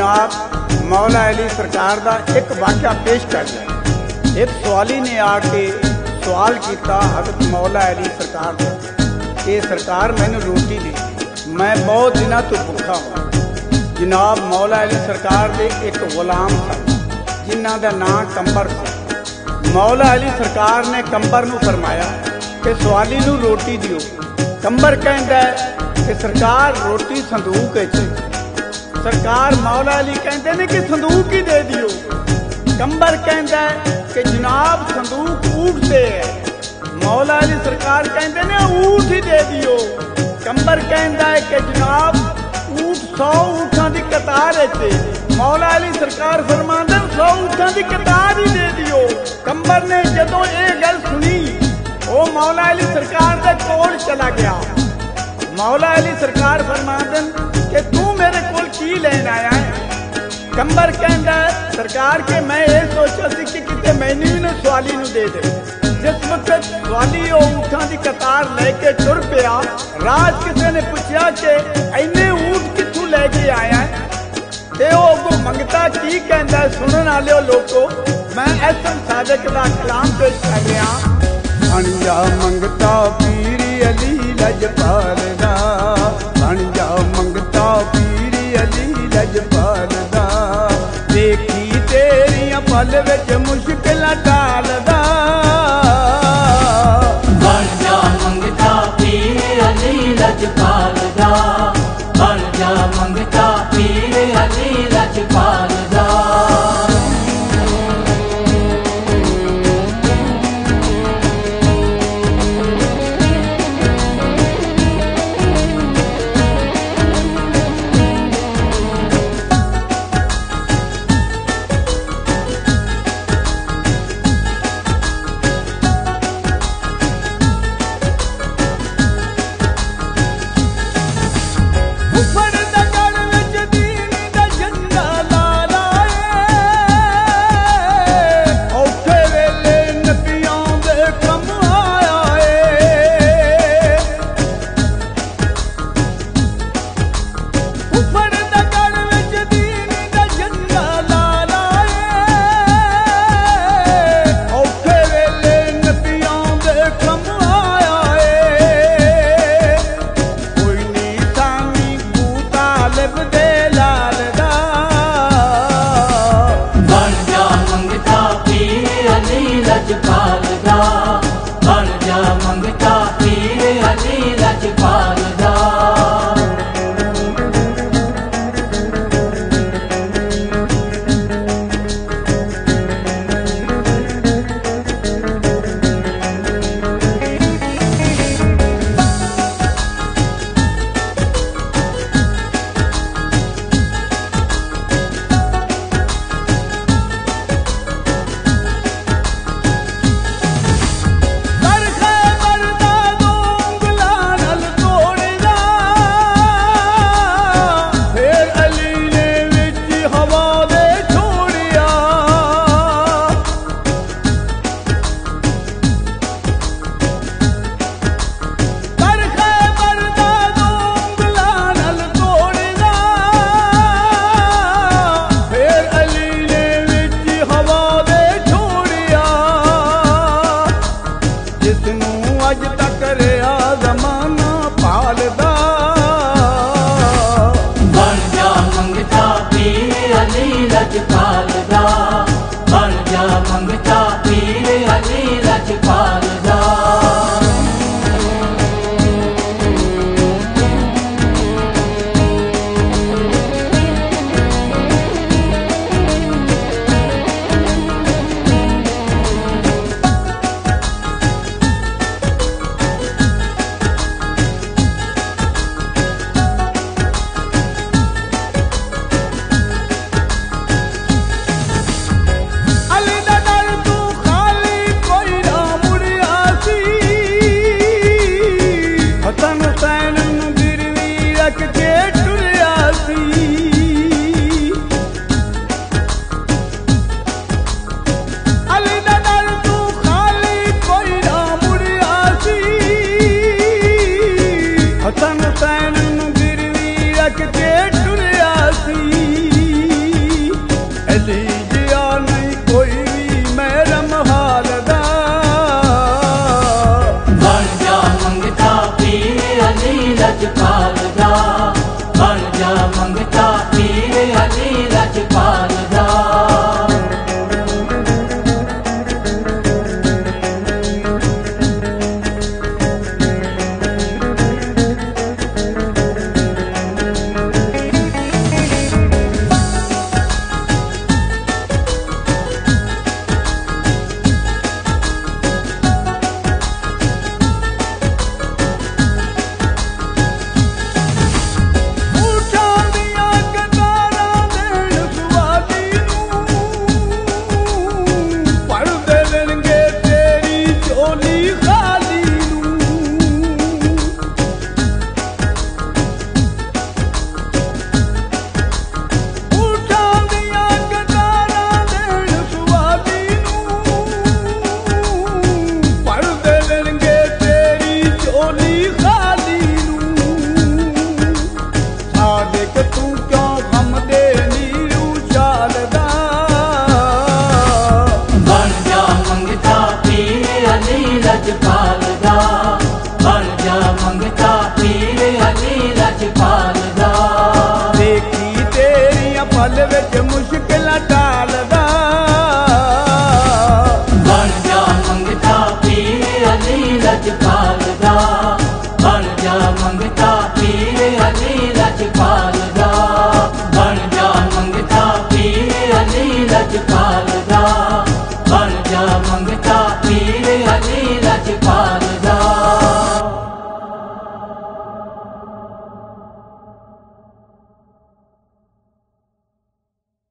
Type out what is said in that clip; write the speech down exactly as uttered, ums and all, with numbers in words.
जनाब मौला अली सरकार का एक वाक़या पेश कर दिया। एक सवाली ने आके सवाल किया हज़रत मौला अली सरकार को कि सरकार मैंने रोटी दी, मैं बहुत दिनों तो भुखा हूँ। जनाब मौला अली सरकार के एक गुलाम था जिन्हों का नाम कंबर था। मौला अली सरकार ने कंबर नूं फरमाया कि सवाली नूं रोटी दियो। कंबर कहता है कि सरकार रोटी संदूक है। सरकार मौला अली कहते ने कि संदूक ही दे दियो। कंबर कहता है कि जनाब संदूक ऊँट से है। मौला अली सरकार कहते ने ऊँट ही दे दियो। कंबर कहता है कि जनाब ऊँट सौ ऊँटा की कतार है। मौला अली सरकार फरमाते सौ ऊँटा की कतार ही दे दियो। कंबर ने जदों ये गल सुनी वो मौला अली सरकार के कोल चला गया। मौला अली सरकार फरमाते कि तू मेरे कोल की लेन आया है। कंबर कहता है सरकार के मैं ये सोचा सी कि किते मैनू भी ना सवाली नूं दे दे। जिस वक्त सवाली वो ऊँटा की कतार लेके तुर पिया, राज किसी ने पूछा कि इन्ने ऊँट कित्थों लेके आया है ते वो अगों मंगता की कहता है। सुनने वाले लोगों मैं एहसन सादिक का कलाम पेश कर रहा। बन जा मंगता पीरी अली लजपाल दा, बन जा मंगता पीरी अली लजपाल दा, देखी तेरियां पल विच मुश्किल टालदा। बन जा मंगता पीरी अली लजपाल दा, बन जा मंगता पीरी अली लजपाल दा। दा